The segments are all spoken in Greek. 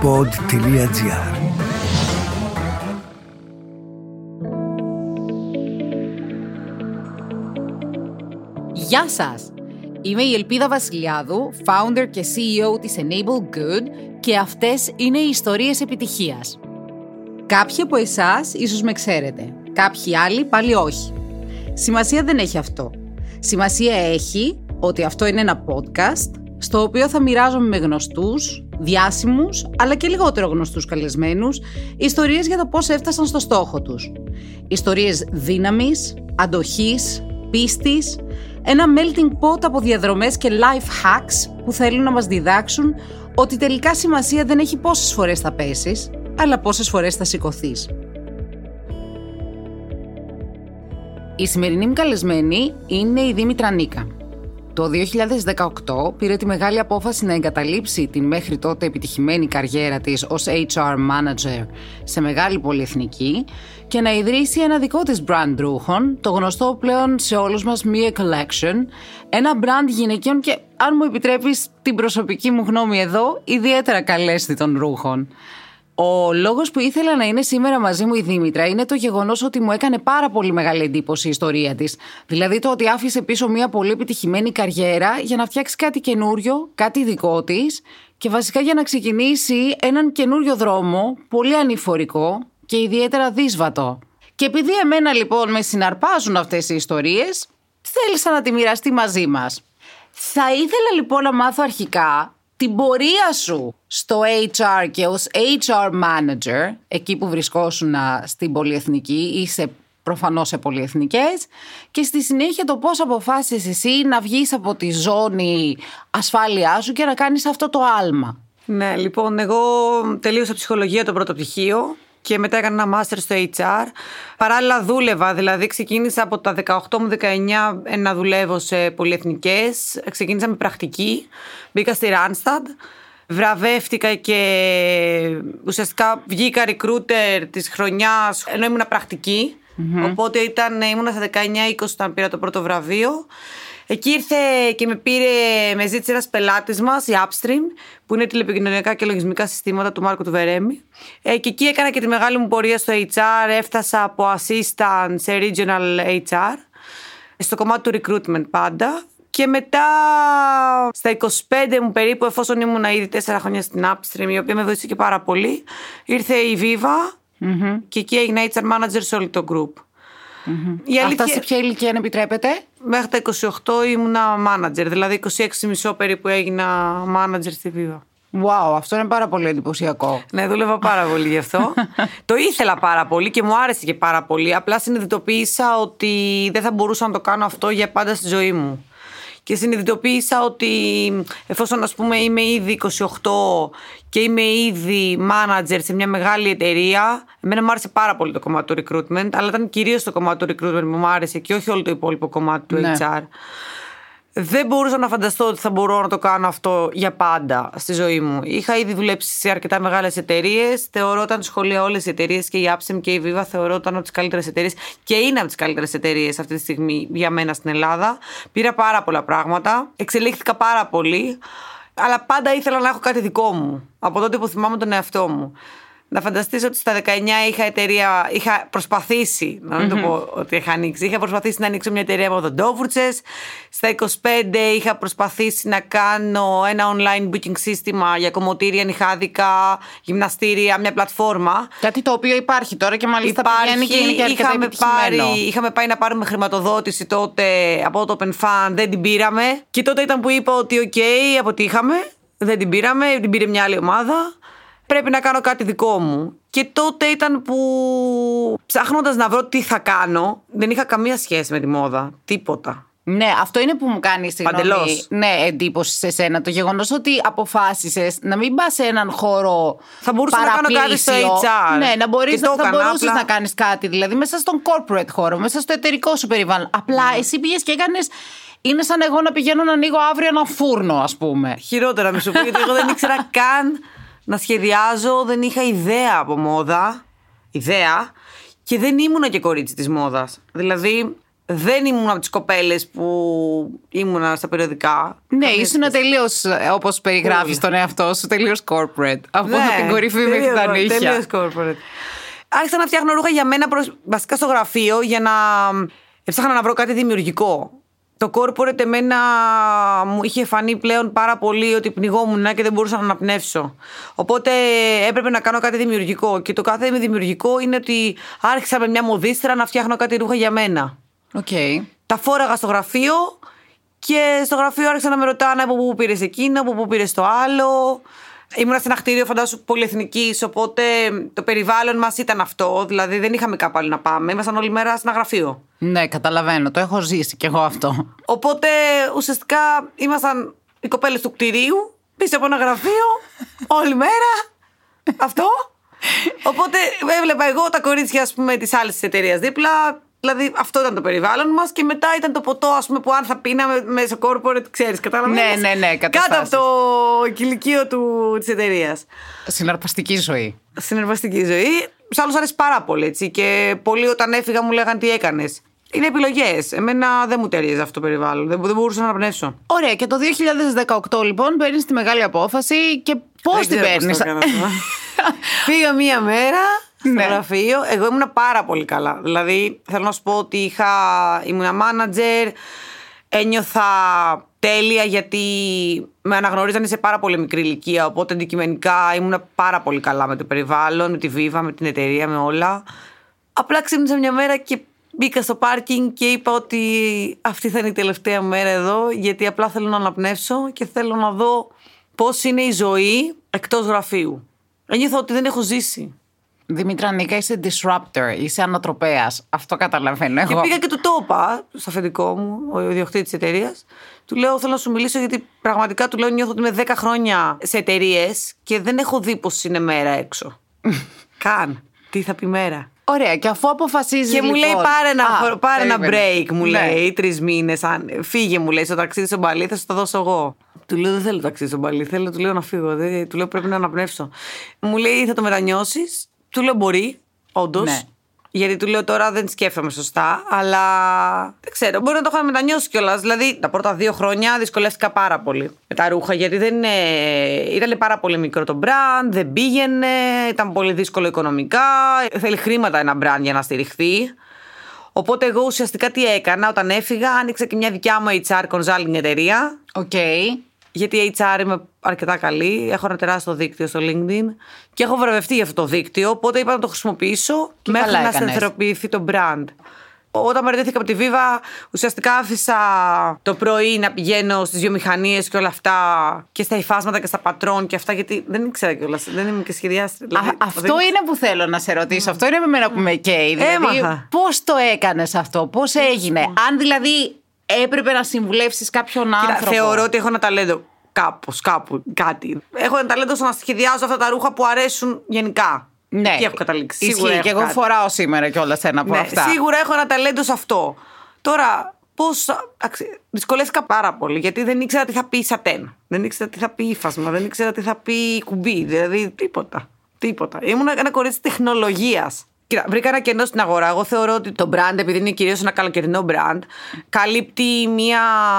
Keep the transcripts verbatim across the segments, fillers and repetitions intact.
pod τελεία gr. Γεια σας! Είμαι η Ελπίδα Βασιλιάδου, founder και σι ι ο της Enable Good, και αυτές είναι οι ιστορίες επιτυχίας. Κάποιοι από εσάς ίσως με ξέρετε, κάποιοι άλλοι πάλι όχι. Σημασία δεν έχει αυτό. Σημασία έχει ότι αυτό είναι ένα podcast στο οποίο θα μοιράζομαι με γνωστούς, διάσημους, αλλά και λιγότερο γνωστούς καλεσμένους, ιστορίες για το πώς έφτασαν στο στόχο τους. Ιστορίες δύναμης, αντοχής, πίστης, ένα melting pot από διαδρομές και life hacks που θέλουν να μας διδάξουν ότι τελικά σημασία δεν έχει πόσες φορές θα πέσεις, αλλά πόσες φορές θα σηκωθείς. Η σημερινή μου καλεσμένη είναι η Δήμητρα Νίκα. Το δύο χιλιάδες δεκαοκτώ πήρε τη μεγάλη απόφαση να εγκαταλείψει την μέχρι τότε επιτυχημένη καριέρα της ως έιτς αρ manager σε μεγάλη πολυεθνική και να ιδρύσει ένα δικό της brand ρούχων, το γνωστό πλέον σε όλους μας Mia Collection, ένα brand γυναικείων και, αν μου επιτρέπεις την προσωπική μου γνώμη εδώ, ιδιαίτερα καλέσθητων ρούχων. Ο λόγος που ήθελα να είναι σήμερα μαζί μου η Δήμητρα είναι το γεγονός ότι μου έκανε πάρα πολύ μεγάλη εντύπωση η ιστορία της. Δηλαδή το ότι άφησε πίσω μια πολύ επιτυχημένη καριέρα για να φτιάξει κάτι καινούριο, κάτι δικό της και βασικά για να ξεκινήσει έναν καινούριο δρόμο, πολύ ανηφορικό και ιδιαίτερα δύσβατο. Και επειδή εμένα λοιπόν με συναρπάζουν αυτές οι ιστορίες, θέλησα να τη μοιραστεί μαζί μας. Θα ήθελα λοιπόν να μάθω αρχικά την πορεία σου στο έιτς αρ και ως έιτς αρ manager, εκεί που βρισκόσουν στην πολυεθνική ή σε, προφανώς σε πολυεθνικές, και στη συνέχεια το πώς αποφάσισες εσύ να βγεις από τη ζώνη ασφάλειά σου και να κάνεις αυτό το άλμα. Ναι, λοιπόν, εγώ τελείωσα ψυχολογία το πρώτο πτυχίο και μετά έκανα ένα μάστερ στο έιτς αρ. Παράλληλα δούλευα, δηλαδή ξεκίνησα από τα δεκαοκτώ μου δεκαεννιά να δουλεύω σε πολυεθνικές. Ξεκίνησα με πρακτική, μπήκα στη Randstad, βραβεύτηκα και ουσιαστικά βγήκα recruiter της χρονιάς ενώ ήμουν πρακτική. Mm-hmm. Οπότε ήταν, ήμουν στα δεκαεννιά είκοσι όταν πήρα το πρώτο βραβείο. Εκεί ήρθε και με πήρε, με ζήτησε ένας πελάτης μας, η Upstream, που είναι τηλεπικοινωνιακά και λογισμικά συστήματα του Μάρκου του Βερέμι. Ε, και εκεί έκανα και τη μεγάλη μου πορεία στο έιτς αρ. Έφτασα από assistant σε regional έιτς αρ, στο κομμάτι του recruitment πάντα. Και μετά, στα είκοσι πέντε μου περίπου, εφόσον ήμουν ήδη τέσσερα χρόνια στην Upstream, η οποία με βοήθησε και πάρα πολύ, ήρθε η Viva mm-hmm. και εκεί έγινα έιτς αρ manager σε όλο το group. Mm-hmm. Αλήθεια... Αυτά σε ποια ηλικία αν επιτρέπετε? Μέχρι τα είκοσι οκτώ ήμουνα manager, δηλαδή είκοσι έξι και μισό περίπου έγινα manager στη Viva. Wow, αυτό είναι πάρα πολύ εντυπωσιακό. Ναι, δούλευα πάρα πολύ γι' αυτό. Το ήθελα πάρα πολύ και μου άρεσε και πάρα πολύ. Απλά συνειδητοποίησα ότι δεν θα μπορούσα να το κάνω αυτό για πάντα στη ζωή μου. Και συνειδητοποίησα ότι εφόσον ας πούμε είμαι ήδη είκοσι οκτώ και είμαι ήδη manager σε μια μεγάλη εταιρεία, εμένα μου άρεσε πάρα πολύ το κομμάτι του recruitment, αλλά ήταν κυρίως το κομμάτι του recruitment που μου άρεσε και όχι όλο το υπόλοιπο κομμάτι του ναι. έιτς αρ. Δεν μπορούσα να φανταστώ ότι θα μπορώ να το κάνω αυτό για πάντα στη ζωή μου. Είχα ήδη δουλέψει σε αρκετά μεγάλες εταιρείες. Θεωρώταν σχολεία όλες οι εταιρείες και η Upstream και η Viva θεωρώταν από τις καλύτερες εταιρείες και είναι από τις καλύτερες εταιρείες αυτή τη στιγμή για μένα στην Ελλάδα. Πήρα πάρα πολλά πράγματα. Εξελίχθηκα πάρα πολύ. Αλλά πάντα ήθελα να έχω κάτι δικό μου. Από τότε που θυμάμαι τον εαυτό μου. Να φανταστείς ότι στα δεκαεννιά είχα εταιρεία, είχα προσπαθήσει, να μην mm-hmm. το πω ότι είχα ανοίξει, είχα προσπαθήσει να ανοίξω μια εταιρεία από οδοντόβουρτσες. Στα είκοσι πέντε είχα προσπαθήσει να κάνω ένα online booking σύστημα για κομμωτήρια, νυχάδικα, γυμναστήρια, μια πλατφόρμα. Κάτι το οποίο υπάρχει τώρα και μάλιστα πηγαίνει και είναι και αρκετά είχαμε επιτυχημένο. Πάρει, είχαμε πάει να πάρουμε χρηματοδότηση τότε από το Open Fund, δεν την πήραμε. Και τότε ήταν που είπα ότι οκ, okay, αποτύχαμε, δεν την πήραμε, την πήρε μια άλλη ομάδα. Πρέπει να κάνω κάτι δικό μου. Και τότε ήταν που ψάχνοντας να βρω τι θα κάνω, δεν είχα καμία σχέση με τη μόδα. Τίποτα. Ναι, αυτό είναι που μου κάνει συγγνώμη, ναι, εντύπωση σε σένα. Το γεγονός ότι αποφάσισες να μην πας σε έναν χώρο. Θα μπορούσα να κάνω κάτι στο έιτς αρ. Ναι, να μπορείς, θα μπορούσες απλά να κάνεις κάτι. Δηλαδή μέσα στον corporate χώρο, μέσα στο εταιρικό σου περιβάλλον. Απλά mm. εσύ πήγες και έκανες. Είναι σαν εγώ να πηγαίνω να ανοίγω αύριο ένα φούρνο, ας πούμε. Χειρότερα, μη σου πω, γιατί εγώ δεν ήξερα καν να σχεδιάζω, δεν είχα ιδέα από μόδα. Ιδέα. Και δεν ήμουνα και κορίτσι της μόδας. Δηλαδή, δεν ήμουν από τις κοπέλες που ήμουνα στα περιοδικά. Ναι, ήσουν τελείως, όπως περιγράφεις τον εαυτό σου, τελείως corporate. Από Ναι, την κορυφή μέχρι τα νύχια. Τελείως corporate. Άρχισα να φτιάχνω ρούχα για μένα, προς, βασικά στο γραφείο, για να έψαχνα να βρω κάτι δημιουργικό. Το corporate εμένα μου είχε φανεί πλέον πάρα πολύ ότι πνιγόμουν και δεν μπορούσα να αναπνεύσω. Οπότε έπρεπε να κάνω κάτι δημιουργικό. Και το κάθε δημιουργικό είναι ότι άρχισα με μια μοδίστρα να φτιάχνω κάτι ρούχα για μένα. Okay. Τα φόραγα στο γραφείο και στο γραφείο άρχισα να με ρωτάνε από πού πήρες εκείνο, από πού πήρες το άλλο. Ήμουνα σε ένα κτίριο, φαντάσου, πολυεθνικής, οπότε το περιβάλλον μας ήταν αυτό. Δηλαδή δεν είχαμε κάπου άλλο να πάμε. Ήμασταν όλη μέρα σε ένα γραφείο. Ναι, καταλαβαίνω. Το έχω ζήσει κι εγώ αυτό. Οπότε ουσιαστικά ήμασταν οι κοπέλες του κτηρίου πίσω από ένα γραφείο όλη μέρα. Αυτό. Οπότε έβλεπα εγώ τα κορίτσια, ας πούμε, της άλλης εταιρείας δίπλα. Δηλαδή αυτό ήταν το περιβάλλον μας και μετά ήταν το ποτό, ας πούμε, που αν θα πίναμε μέσα corporate, ξέρεις, καταλαβαίνεις. Ναι, ναι, ναι, καταστάσεις. Κάτω από το κηλικείο του, της εταιρείας. Συναρπαστική ζωή. Συναρπαστική ζωή. Σ' άλλους άρεσε πάρα πολύ, έτσι. Και πολλοί όταν έφυγα μου λέγανε τι έκανες. Είναι επιλογές. Εμένα δεν μου ταιριάζει αυτό το περιβάλλον. Δεν, δεν μπορούσα να αναπνεύσω. Ωραία. Και το δύο χιλιάδες δεκαοκτώ λοιπόν παίρνεις τη μεγάλη απόφαση και πώς την παίρνεις. Πήγα μία μέρα στο ναι. γραφείο. Εγώ ήμουν πάρα πολύ καλά. Δηλαδή θέλω να σου πω ότι είχα, ήμουν manager, ένιωθα τέλεια γιατί με αναγνωρίζανε σε πάρα πολύ μικρή ηλικία. Οπότε αντικειμενικά ήμουν πάρα πολύ καλά με το περιβάλλον, με τη Viva, με την εταιρεία, με όλα. Απλά ξύπνησα μια μέρα και μπήκα στο πάρκινγκ και είπα ότι αυτή θα είναι η τελευταία μέρα εδώ, γιατί απλά θέλω να αναπνεύσω και θέλω να δω πώς είναι η ζωή εκτός γραφείου. Ένιωθα ότι δεν έχω ζήσει. Δημήτρα Νίκα, είσαι disruptor, είσαι ανατροπέας. Αυτό καταλαβαίνω εγώ. Και πήγα και του το είπα στο αφεντικό μου, ο ιδιοκτήτης της εταιρείας. Του λέω: θέλω να σου μιλήσω, γιατί πραγματικά του λέω: νιώθω ότι είμαι δέκα χρόνια σε εταιρείες και δεν έχω δει πως είναι μέρα έξω. Καν. Τι θα πει μέρα. Ωραία, και αφού αποφασίζει. Και λοιπόν, μου λέει: πάρε ένα, Α, πάρε ένα break, μου ναι. λέει, τρεις μήνες. Φύγε, μου λέει, στο ταξίδι στο Μπαλί, θα σου το δώσω εγώ. Του λέω: δεν θέλω ταξίδι στο Μπαλί, θέλω, του λέω να φύγω. Δεν, του λέω: πρέπει να αναπνεύσω. Μου λέει: θα το μετανιώσεις. Του λέω: μπορεί, όντως. Ναι. Γιατί του λέω: τώρα δεν σκέφτομαι σωστά, αλλά δεν ξέρω, μπορεί να το είχα μετανιώσει κιόλας. Δηλαδή, τα πρώτα δύο χρόνια δυσκολεύτηκα πάρα πολύ με τα ρούχα, γιατί δεν είναι... ήταν πάρα πολύ μικρό το brand, δεν πήγαινε, ήταν πολύ δύσκολο οικονομικά. Θέλει χρήματα ένα brand για να στηριχθεί. Οπότε, εγώ ουσιαστικά τι έκανα, όταν έφυγα, άνοιξα και μια δικιά μου έιτς αρ consulting εταιρεία. Οκ. Okay. Γιατί έιτς αρ είμαι αρκετά καλή. Έχω ένα τεράστιο δίκτυο στο LinkedIn και έχω βραβευτεί για αυτό το δίκτυο. Οπότε είπα να το χρησιμοποιήσω και μέχρι να σταθεροποιηθεί το brand. Όταν παραιτήθηκα από τη Viva, ουσιαστικά άφησα το πρωί να πηγαίνω στις βιομηχανίες και όλα αυτά και στα υφάσματα και στα πατρών και αυτά, γιατί δεν ήξερα κιόλας. Δεν είμαι και σχεδιάστρια. Δηλαδή, αυτό δεν... είναι που θέλω να σε ρωτήσω. Mm. Αυτό είναι με μένα που με καίει. Δηλαδή, πώς το έκανες αυτό, πώς έγινε. Mm. Αν δηλαδή έπρεπε να συμβουλεύσεις κάποιον Κοίτα, άνθρωπο. Θεωρώ ότι έχω ένα ταλέντο κάπως, κάπου, κάτι. Έχω ένα ταλέντο στο να σχεδιάζω αυτά τα ρούχα που αρέσουν γενικά. Ναι, και έχω καταλήξει. Ισχύει, σίγουρα και εγώ κάτι. Φοράω σήμερα κιόλας ένα από ναι, αυτά. Σίγουρα έχω ένα ταλέντο σε αυτό. Τώρα, πώς. Δυσκολεύτηκα πάρα πολύ, γιατί δεν ήξερα τι θα πει σατέν. Δεν ήξερα τι θα πει ύφασμα. Δεν ήξερα τι θα πει κουμπί. Δηλαδή, τίποτα. Τίποτα. Ήμουν ένα κορίτσι τεχνολογίας. Κοίτα, βρήκα ένα κενό στην αγορά. Εγώ θεωρώ ότι το brand, επειδή είναι κυρίως ένα καλοκαιρινό brand, καλύπτει μια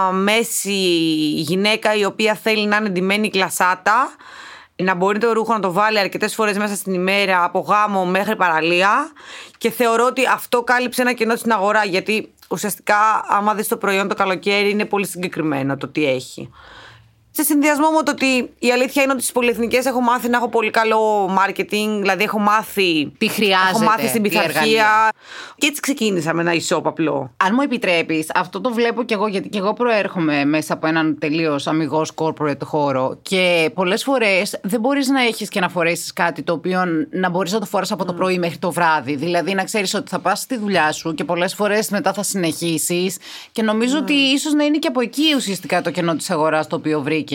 μέση γυναίκα η οποία θέλει να είναι ντυμένη κλασάτα, να μπορεί το ρούχο να το βάλει αρκετές φορές μέσα στην ημέρα, από γάμο μέχρι παραλία. Και θεωρώ ότι αυτό κάλυψε ένα κενό στην αγορά, γιατί ουσιαστικά, άμα δεις το προϊόν το καλοκαίρι, είναι πολύ συγκεκριμένο το τι έχει. Σε συνδυασμό με το ότι η αλήθεια είναι ότι στις πολυεθνικές έχω μάθει να έχω πολύ καλό marketing, δηλαδή έχω μάθει. Τι χρειάζεται. Έχω μάθει στην πειθαρχία. Και έτσι ξεκίνησα με ένα e-shop απλό. Αν μου επιτρέπεις, αυτό το βλέπω κι εγώ, γιατί κι εγώ προέρχομαι μέσα από έναν τελείως αμιγώς corporate χώρο. Και πολλές φορές δεν μπορείς να έχεις και να φορέσεις κάτι το οποίο να μπορείς να το φοράς από το πρωί μέχρι το βράδυ. Δηλαδή να ξέρεις ότι θα πας στη δουλειά σου και πολλές φορές μετά θα συνεχίσεις. Και νομίζω mm. ότι ίσως να είναι και από εκεί ουσιαστικά το κενό της αγοράς το οποίο βρήκες.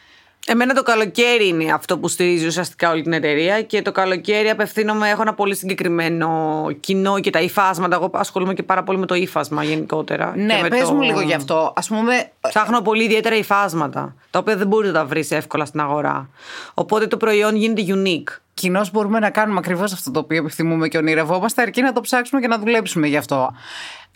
Εμένα το καλοκαίρι είναι αυτό που στηρίζει ουσιαστικά όλη την εταιρεία, και το καλοκαίρι απευθύνομαι, έχω ένα πολύ συγκεκριμένο κοινό και τα υφάσματα. Εγώ ασχολούμαι και πάρα πολύ με το ύφασμα γενικότερα. Ναι, πες το... μου λίγο γι' αυτό. Ας πούμε... Ψάχνω πολύ ιδιαίτερα υφάσματα, τα οποία δεν μπορείς να τα βρεις εύκολα στην αγορά. Οπότε το προϊόν γίνεται unique. Κοινώς μπορούμε να κάνουμε ακριβώς αυτό το οποίο επιθυμούμε και ονειρευόμαστε, αρκεί να το ψάξουμε και να δουλέψουμε γι' αυτό.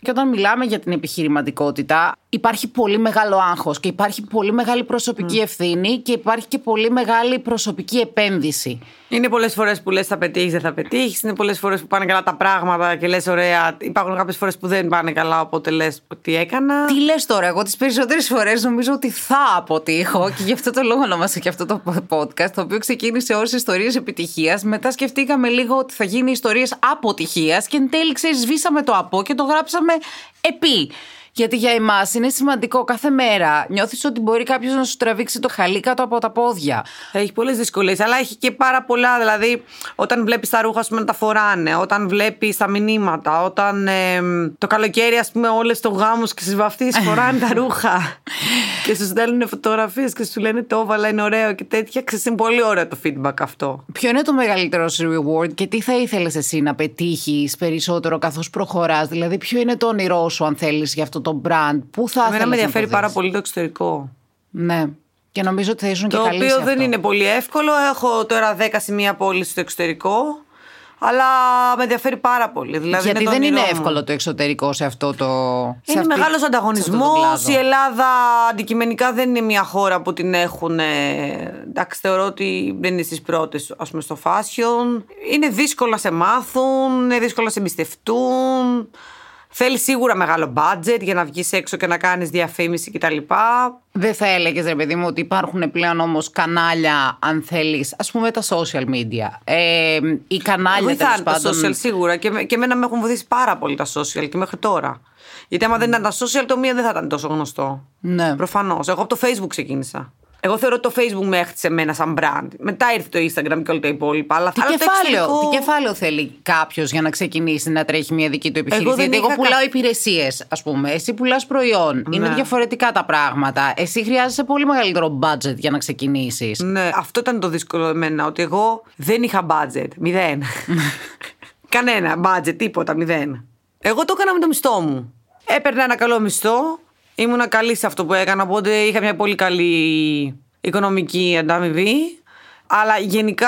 Και όταν μιλάμε για την επιχειρηματικότητα, υπάρχει πολύ μεγάλο άγχος και υπάρχει πολύ μεγάλη προσωπική mm. ευθύνη και υπάρχει και πολύ μεγάλη προσωπική επένδυση. Είναι πολλές φορές που λες θα πετύχεις, δεν θα πετύχεις. Είναι πολλές φορές που πάνε καλά τα πράγματα και λες ωραία. Υπάρχουν κάποιες φορές που δεν πάνε καλά, οπότε λες τι έκανα. Τι λες τώρα, εγώ τις περισσότερες φορές νομίζω ότι θα αποτύχω και γι' αυτό το λόγο ονόμασα και αυτό το podcast, το οποίο ξεκίνησε ως ιστορίες επιτυχίας. Μετά σκεφτήκαμε λίγο ότι θα γίνει ιστορίες αποτυχίας και εν τέλει, ξέρεις, σβήσαμε το από και το γράψαμε επί. Γιατί για εμάς είναι σημαντικό κάθε μέρα. Νιώθεις ότι μπορεί κάποιος να σου τραβήξει το χαλί κάτω από τα πόδια. Έχει πολλές δυσκολίες, αλλά έχει και πάρα πολλά. Δηλαδή, όταν βλέπεις τα ρούχα, ας πούμε, να τα φοράνε, όταν βλέπεις τα μηνύματα, όταν ε, το καλοκαίρι, ας πούμε, όλες το γάμους και στις βαφτίσεις φοράνε τα ρούχα και σου στέλνουν φωτογραφίες και σου λένε το έβαλα, είναι ωραίο και τέτοια. Ξέρεις, είναι πολύ ωραίο το feedback αυτό. Ποιο είναι το μεγαλύτερο σου reward και τι θα ήθελες εσύ να πετύχεις περισσότερο καθώς προχωράς? Δηλαδή, ποιο είναι το όνειρό σου, αν θέλεις, για αυτό το brand, πού θα ήθελες? Εμένα με ενδιαφέρει πάρα πολύ το εξωτερικό. Ναι. Και νομίζω ότι θα ήσουν και καλή σε αυτό. Το οποίο δεν είναι πολύ εύκολο. Έχω τώρα δέκα σημεία πώληση στο εξωτερικό. Αλλά με ενδιαφέρει πάρα πολύ. Δηλαδή γιατί είναι δεν είναι μου. εύκολο το εξωτερικό σε αυτό το. Είναι αυτή... μεγάλος ανταγωνισμός. Η Ελλάδα αντικειμενικά δεν είναι μια χώρα που την έχουν. Εντάξει, θεωρώ ότι δεν είναι στις πρώτες, ας πούμε, στο fashion. Είναι δύσκολο να σε μάθουν, είναι δύσκολο να σε εμπιστευτούν. Θέλει σίγουρα μεγάλο budget για να βγεις έξω και να κάνεις διαφήμιση κτλ. Δεν θα έλεγες, ρε παιδί μου, ότι υπάρχουν πλέον όμως κανάλια, αν θέλεις, ας πούμε τα social media. Ε, ή κανάλια τέλος πάντων. Τα social σίγουρα και, και εμένα με έχουν βοηθήσει πάρα πολύ τα social και μέχρι τώρα. Γιατί άμα mm. δεν ήταν τα social, το μία δεν θα ήταν τόσο γνωστό. Ναι. Προφανώς. Εγώ από το Facebook ξεκίνησα. Εγώ θεωρώ ότι το Facebook με έχτισε εμένα σαν brand. Μετά ήρθε το Instagram και όλα τα υπόλοιπα. Αλλά τι, αλλά κεφάλαιο, εξωτερικό... τι κεφάλαιο θέλει κάποιος για να ξεκινήσει να τρέχει μια δική του επιχείρηση? Εγώ Γιατί εγώ πουλάω κα... υπηρεσίες, ας πούμε. Εσύ πουλάς προϊόν. Ναι. Είναι διαφορετικά τα πράγματα. Εσύ χρειάζεσαι πολύ μεγαλύτερο budget για να ξεκινήσεις. Ναι, αυτό ήταν το δύσκολο εμένα. Ότι εγώ δεν είχα budget. Μηδέν. Κανένα budget, τίποτα, μηδέν. Εγώ το έκανα με το μισθό μου. Έπαιρνα ένα καλό μισθό. Ήμουνα καλή σε αυτό που έκανα, οπότε είχα μια πολύ καλή οικονομική ανταμοιβή. Αλλά γενικά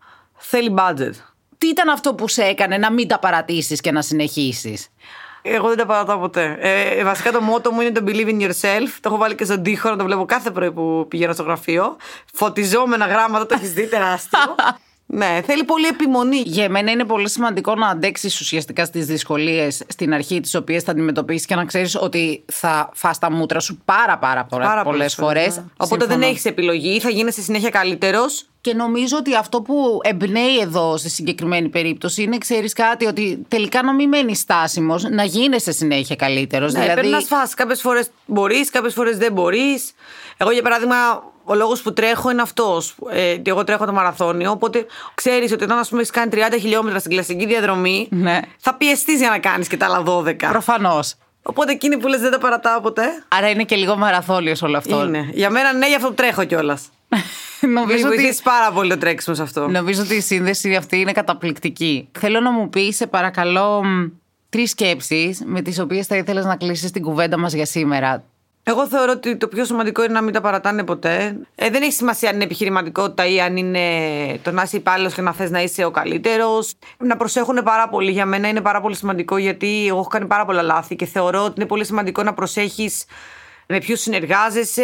θέλει budget. Τι ήταν αυτό που σε έκανε να μην τα παρατήσεις και να συνεχίσεις? Εγώ δεν τα παρατάω ποτέ. Ε, βασικά το μότο μου είναι το believe in yourself. Το έχω βάλει και στον τοίχο, να το βλέπω κάθε πρωί που πηγαίνω στο γραφείο. Φωτιζόμενα γράμματα, το έχεις δει, τεράστιο. Ναι, θέλει πολύ επιμονή. Για μένα είναι πολύ σημαντικό να αντέξεις ουσιαστικά στις δυσκολίες στην αρχή, τις οποίες θα αντιμετωπίσεις και να ξέρεις ότι θα φας τα μούτρα σου πάρα πάρα, πάρα πολλές φορές. Ναι. Οπότε δεν έχεις επιλογή, θα γίνεσαι συνέχεια καλύτερος. Και νομίζω ότι αυτό που εμπνέει εδώ στη συγκεκριμένη περίπτωση είναι, ξέρεις κάτι, ότι τελικά να μην μένεις στάσιμος, να γίνεσαι συνέχεια καλύτερος. Ναι, δηλαδή... πρέπει να σφάσεις. Κάποιες φορές μπορείς, κάποιες φορές δεν μπορείς. Εγώ, για παράδειγμα, ο λόγος που τρέχω είναι αυτός. Ε, εγώ τρέχω το μαραθώνιο. Οπότε ξέρεις ότι όταν, ας πούμε, έχεις κάνει τριάντα χιλιόμετρα στην κλασική διαδρομή, ναι, θα πιεστείς για να κάνεις και τα άλλα δώδεκα. Προφανώς. Οπότε εκείνη που λες δεν τα παρατάω ποτέ. Άρα είναι και λίγο μαραθώνιος όλο αυτό. Είναι. Για μένα ναι, γι' αυτό τρέχω κιόλας. Νομίζω ότι βοηθήσει πάρα πολύ το τρέξιμο σε αυτό. Νομίζω ότι η σύνδεση αυτή είναι καταπληκτική. Θέλω να μου πεις, σε παρακαλώ, τρεις σκέψεις με τις οποίες θα ήθελες να κλείσεις την κουβέντα μας για σήμερα. Εγώ θεωρώ ότι το πιο σημαντικό είναι να μην τα παρατάνε ποτέ. Ε, δεν έχει σημασία αν είναι επιχειρηματικότητα ή αν είναι το να είσαι υπάλληλος και να θες να είσαι ο καλύτερος. Να προσέχουν πάρα πολύ. Για μένα είναι πάρα πολύ σημαντικό, γιατί εγώ έχω κάνει πάρα πολλά λάθη και θεωρώ ότι είναι πολύ σημαντικό να προσέχεις με ποιους συνεργάζεσαι,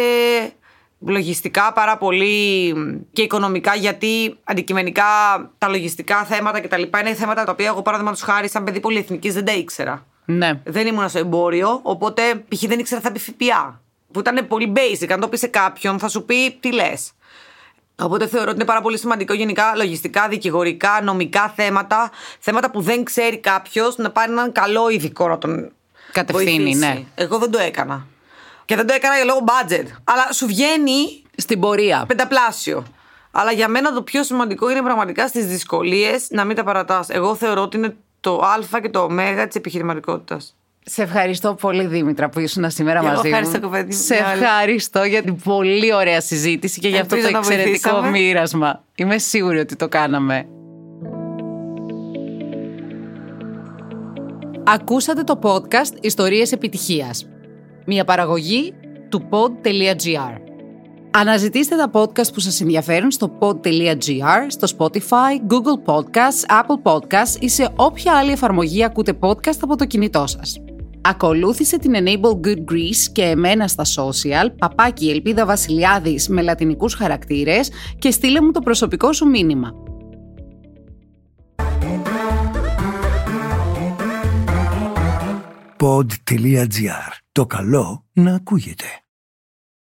λογιστικά πάρα πολύ και οικονομικά, γιατί αντικειμενικά τα λογιστικά θέματα κτλ. Είναι θέματα τα οποία εγώ, παραδείγματος χάρη, σαν παιδί πολυεθνικής δεν τα ήξερα. Ναι. Δεν ήμουν στο εμπόριο, οπότε π.χ. δεν ήξερα θα πει ΦΠΑ. Που ήταν πολύ basic. Αν το πει σε κάποιον, θα σου πει τι λες. Οπότε θεωρώ ότι είναι πάρα πολύ σημαντικό γενικά λογιστικά, δικηγορικά, νομικά θέματα. Θέματα που δεν ξέρει κάποιος, να πάρει έναν καλό ειδικό να τον κατευθύνει. βοηθήσει. Ναι. Εγώ δεν το έκανα. Και δεν το έκανα για λόγω budget. Αλλά σου βγαίνει στην πορεία πενταπλάσιο. Αλλά για μένα το πιο σημαντικό είναι πραγματικά στις δυσκολίες να μην τα παρατάς. Εγώ θεωρώ ότι είναι το α και το ω της επιχειρηματικότητας. Σε ευχαριστώ πολύ, Δήμητρα, που ήσουν σήμερα εγώ μαζί ευχαριστώ, μου. Κοπέδη, σε ευχαριστώ για την πολύ ωραία συζήτηση και για αυτό το εξαιρετικό βοηθήσαμε. μοίρασμα. Είμαι σίγουρη ότι το κάναμε. Ακούσατε το podcast Ιστορίες Επιτυχίας. Μια παραγωγή του pod.gr. Αναζητήστε τα podcast που σας ενδιαφέρουν στο pod.gr, στο Spotify, Google Podcasts, Apple Podcasts ή σε όποια άλλη εφαρμογή ακούτε podcast από το κινητό σας. Ακολούθησε την Enable Good Greece και εμένα στα social, παπάκι Ελπίδα Βασιλιάδης με λατινικούς χαρακτήρες και στείλε μου το προσωπικό σου μήνυμα. pod τελεία gr. Το καλό να ακούγεται.